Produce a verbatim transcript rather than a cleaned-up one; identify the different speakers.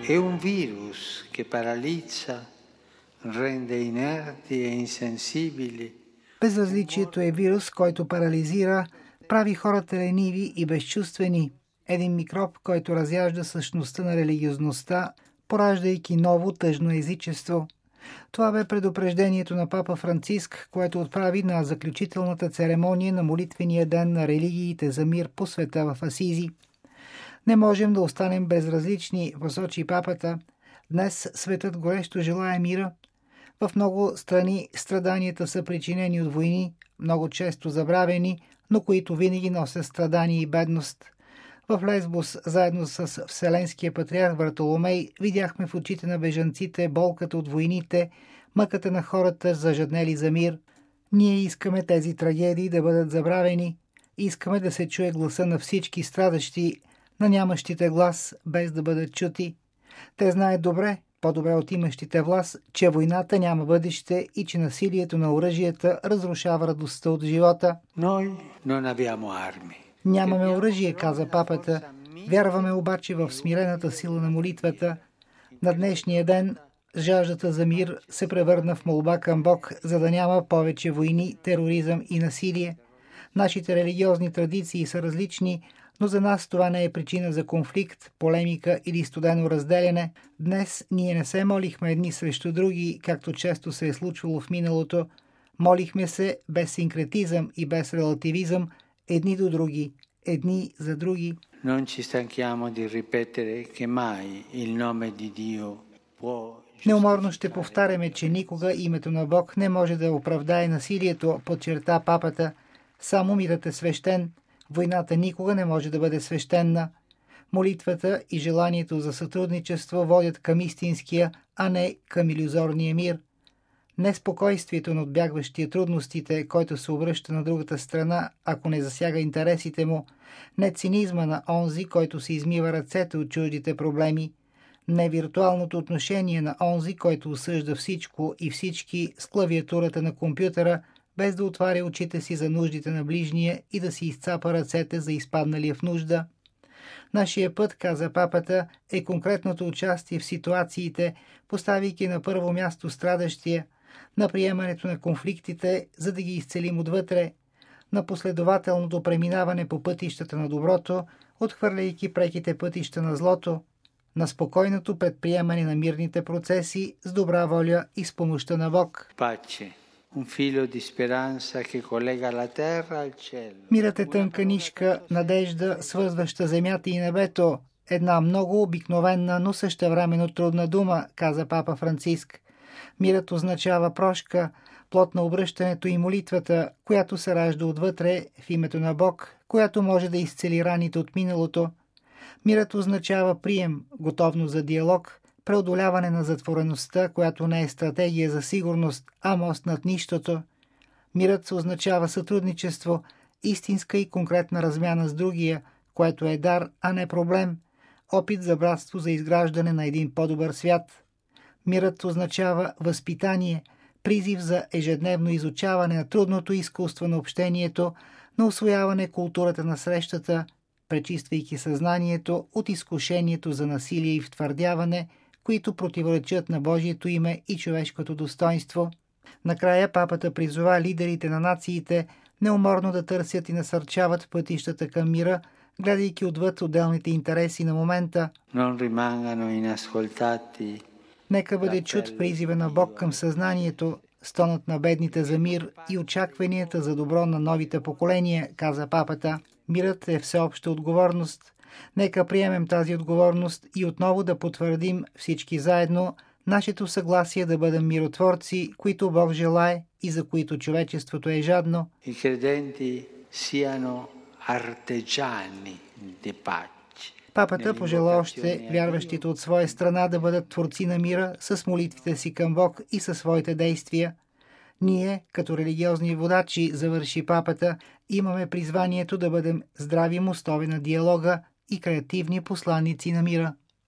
Speaker 1: È un virus che paralizza, rende inerti e insensibili.
Speaker 2: Безразличието е вирус, който парализира, прави хората лениви и безчувствени. Един микроб, който разяжда същността на религиозността, пораждайки ново тъжно езичество. Това бе предупреждението на папа Франциск, което отправи на заключителната церемония на молитвения ден на религиите за мир по света в Асизи. Не можем да останем безразлични, посочи папата. Днес светът горещо желае мира. В много страни страданията са причинени от войни, много често забравени, но които винаги носят страдания и бедност. В Лесбос, заедно с Вселенския патриарх Вартоломей, видяхме в очите на бежанците болката от войните, мъката на хората, зажаднели за мир. Ние искаме тези трагедии да бъдат забравени. Искаме да се чуе гласа на всички страдащи, на нямащите глас, без да бъдат чути. Те знаят добре, по-добре от имащите власт, че войната няма бъдеще и че насилието на оръжията разрушава радостта от живота.
Speaker 1: Noi non abbiamo armi.
Speaker 2: Нямаме оръжие, каза папата. Вярваме обаче в смирената сила на молитвата. На днешния ден жаждата за мир се превърна в молба към Бог, за да няма повече войни, тероризъм и насилие. Нашите религиозни традиции са различни, но за нас това не е причина за конфликт, полемика или студено разделяне. Днес ние не се молихме едни срещу други, както често се е случвало в миналото. Молихме се без синкретизъм и без релативизъм, едни до други, едни за други.
Speaker 1: Non ci stanchiamo di ripetere che mai il nome di Dio può.
Speaker 2: Неуморно ще повтаряме, че никога името на Бог не може да оправдае насилието, подчерта папата. Само мирът е свещен. Войната никога не може да бъде свещена. Молитвата и желанието за сътрудничество водят към истинския, а не към илюзорния мир. Не спокойствието на отбягващия трудностите, който се обръща на другата страна, ако не засяга интересите му, не цинизма на онзи, който се измива ръцете от чуждите проблеми, не виртуалното отношение на онзи, който осъжда всичко и всички с клавиатурата на компютъра, без да отваря очите си за нуждите на ближния и да си изцапа ръцете за изпадналия в нужда. Нашия път, каза папата, е конкретното участие в ситуациите, поставяйки на първо място страдащия, на приемането на конфликтите, за да ги изцелим отвътре, на последователното преминаване по пътищата на доброто, отхвърляйки преките пътища на злото, на спокойното предприемане на мирните процеси с добра воля и с помощта на Бог.
Speaker 1: Pace, un filo di speranza che collega la terra al cielo.
Speaker 2: Мирът е тънка нишка, надежда, свързваща земята и небето. Една много обикновена, но същевременно трудна дума, каза папа Франциск. Мирът означава прошка, плод на обръщането и молитвата, която се ражда отвътре в името на Бог, която може да изцели раните от миналото. Мирът означава прием, готовност за диалог, преодоляване на затвореността, която не е стратегия за сигурност, а мост над нищото. Мирът означава сътрудничество, истинска и конкретна размяна с другия, което е дар, а не проблем, опит за братство за изграждане на един по-добър свят. Мирът означава възпитание, призив за ежедневно изучаване на трудното изкуство на общението, на усвояване културата на срещата, пречиствайки съзнанието от изкушението за насилие и втвърдяване, които противоречат на Божието име и човешкото достоинство. Накрая папата призова лидерите на нациите неуморно да търсят и насърчават пътищата към мира, гледайки отвъд отделните интереси на момента. Нека бъде чут призива на Бог към съзнанието, стонът на бедните за мир и очакванията за добро на новите поколения, каза папата. Мирът е всеобща отговорност. Нека приемем тази отговорност и отново да потвърдим всички заедно нашето съгласие да бъдем миротворци, които Бог желае и за които човечеството е жадно.
Speaker 1: I credenti siano artigiani di pace.
Speaker 2: Папата пожела още вярващите от своя страна да бъдат творци на мира с молитвите си към Бог и със своите действия. Ние, като религиозни водачи, завърши папата, имаме призванието да бъдем здрави мостове на диалога и креативни посланици на мира.